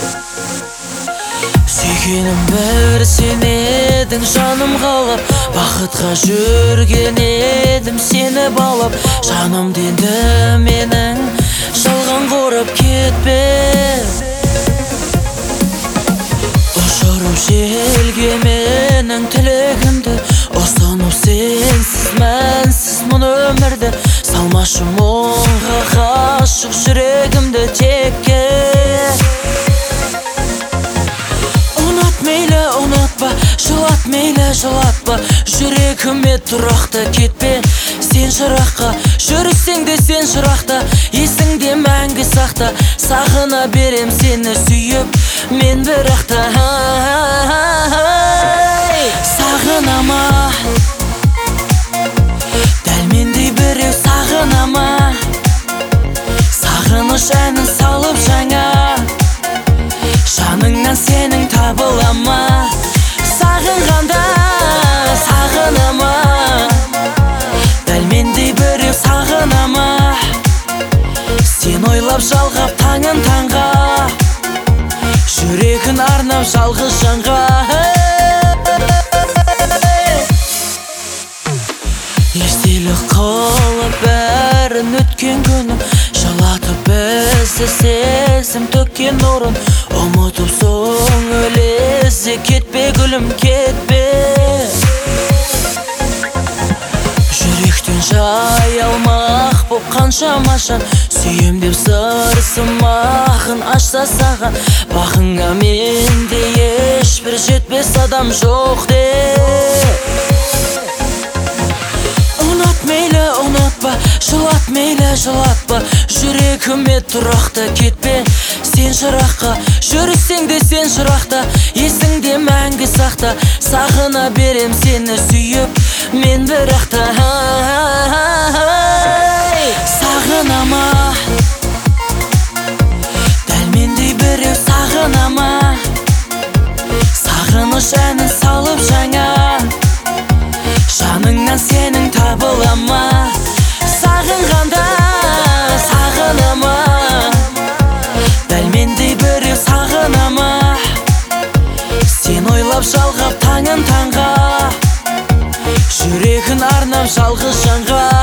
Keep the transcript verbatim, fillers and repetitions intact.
Сүйгенім бір сен едің, жаным қалап, бақытқа жүрген едім сені балап. Жанымды енді менің жалған қорып кетпе. Ұшырып желге менің тілегімді, ұстанып сенсіз мәнсіз мұны өмірді. Салмашы мұңға ғашық жүрегімді текке. Ұнат мейлі ұнатпа, жылат мейлі жылатпа, жүрегіме тұрақты кетпе. Сен жыраққа жүрсең де сен жырақта, есіңде мәңгі сақта. Сағына берем сені сүйіп мен бірақта. Сағынама, дәл мендей біреу сағынама. Сағыныш әнін салып жаңа, жаныңнан сенің табылама. Сағынғанда сағынама, дәл мендей біреу сағынама. Сен ойлап жалғап таңын таңға, жүрегін арнап жалғыз жанға. Естелік қылып бәрін өткен күнім, жылатып бізді сезім төккен нұрын. Ұмытып соң өлесі кетпе гүлім кетпе. Жүректен жай алмақ боп қаншама жан, сүйем деп сырсымағын ашса саған. Бағыңа менде ешбір жетпес адам жоқ де. Ұнат мейлі ұнатпа, жылат мейлі жылатпа, жүрегіме тұрақты кетпе. Сен жыраққа жүрсең де сен жырақта, есіңде мәңгі сақта. Сағына берем сені сүйіп мен бірақта. Сағынама, дәл мендей біреу сағынама. Сағыныш әнін салып жаңа, жаныңнан сенің табылама. Сағынғанда сағынама, дәл мендей біреу сағынама. Сен ойлап жалғап таңын таңға, жүрегін арнап жалғыз жанға.